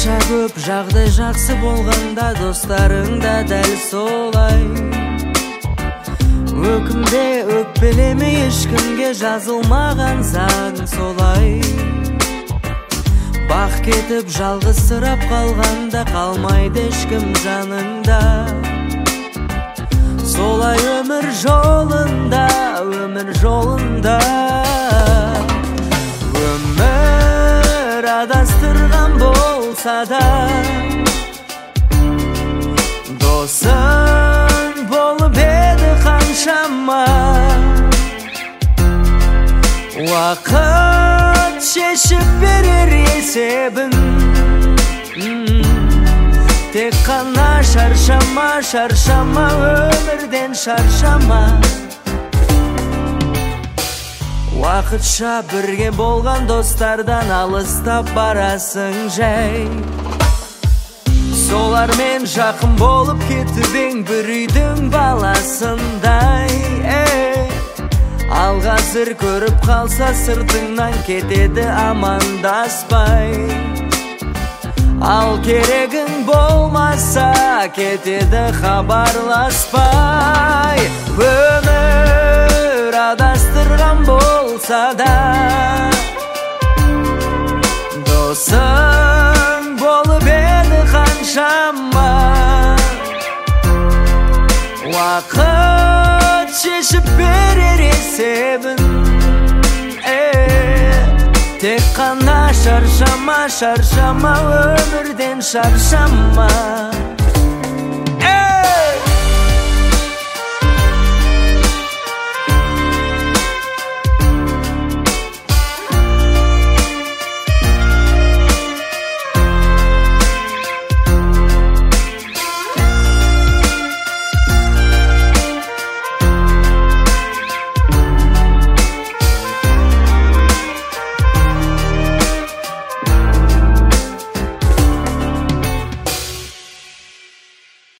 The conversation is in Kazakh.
Қанша көп жағдай жақсы болғанда достарың да дәл солай. Өкімде өкпелеме, ешкімге жазылмаған заң солай. Бақ кетіп жалғызсырап қалғанда қалмайды ешкім жаныңда. Солай өмір жолында, өмір жолында. Өмір адастырған болса да, досың болып еді қаншама. Уақыт шешіп берер есебін. Тек қана шаршама, шаршама, өмірден шаршама. Уақытша бірге болған достардан алыстап барасың жай. Солармен жақын болып кетіп ең бір үйдің баласындай. Ал қазір көріп қалса сыртыңнан кетеді амандаспай. Ал керегің болмаса кетеді хабарласпай. Өмір адастырған болса да, досың болып еді қаншама. Уақыт шешіп берер есебін. Тек қана шаршама, шаршама, өмірден шаршама.